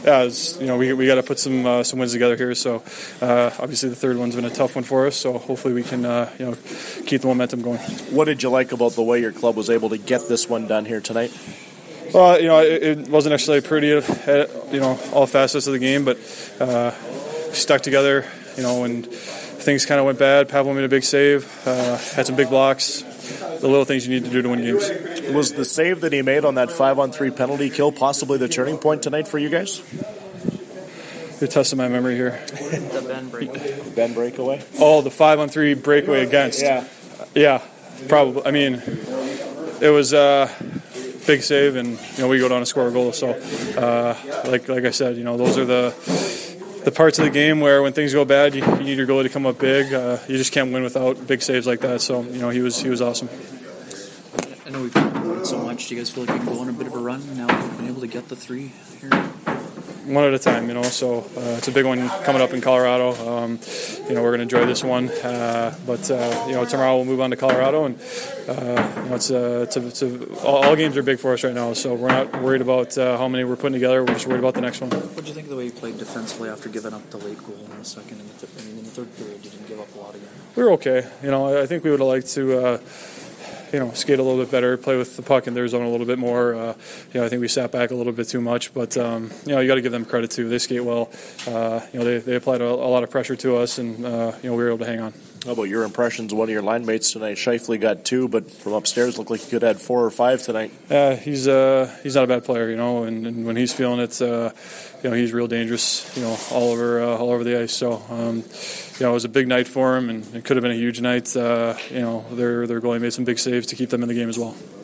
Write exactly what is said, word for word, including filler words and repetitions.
yeah, was, you know, we we got to put some uh, some wins together here. So uh, obviously the third one's been a tough one for us. So hopefully we can uh, you know keep the momentum going. What did you like about the way your club was able to get this one done here tonight? Well, you know, it, it wasn't necessarily pretty at, at you know all facets of the game, but uh, stuck together. You know, when things kind of went bad, Pavel made a big save, uh, had some big blocks. The little things you need to do to win games. Was the save that he made on that five-on-three penalty kill possibly the turning point tonight for you guys? You're testing my memory here. The Ben breakaway. Ben breakaway? Oh, the five-on-three breakaway against. Yeah. Yeah, probably. I mean, it was a big save, and you know we go down and score a goal. So, uh, like like I said, you know those are the the parts of the game where when things go bad, you, you need your goalie to come up big. Uh, you just can't win without big saves like that. So, you know, he was he was awesome. I know we've talked about it so much. Do you guys feel like we can go on a bit of a run now that we've been able to get the three here? One at a time, you know. So uh, it's a big one coming up in Colorado. Um, you know, we're going to enjoy this one, uh, but uh, you know, tomorrow we'll move on to Colorado, and uh, you know, it's a, it's a, it's a, all, all games are big for us right now. So we're not worried about uh, how many we're putting together. We're just worried about the next one. What do you think of the way you played defensively after giving up the late goal in the second and the th- I mean, in the third period? You didn't give up a lot again. We were okay. You know, I think we would have liked to. Uh, you know, skate a little bit better, play with the puck in their zone a little bit more. Uh, you know, I think we sat back a little bit too much, but um, you know, you got to give them credit too. They skate well. Uh, you know, they, they applied a, a lot of pressure to us, and uh, you know, we were able to hang on. How about your impressions of one of your line mates tonight? Scheifele got two, but from upstairs looked like he could have had four or five tonight. Yeah, uh, he's uh, he's not a bad player, you know, and, and when he's feeling it, uh, you know, he's real dangerous, you know, all over uh, all over the ice. So, um, you know, it was a big night for him, and it could have been a huge night. Uh, you know, their their goalie made some big saves to keep them in the game as well.